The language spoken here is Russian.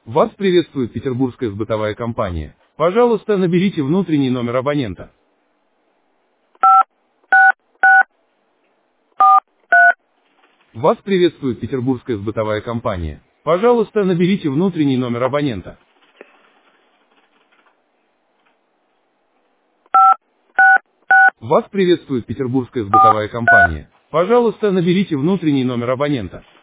Вас приветствует Петербургская сбытовая компания. Пожалуйста, наберите внутренний номер абонента. Вас приветствует Петербургская сбытовая компания. Пожалуйста, наберите внутренний номер абонента. Вас приветствует Петербургская сбытовая компания. Пожалуйста, наберите внутренний номер абонента.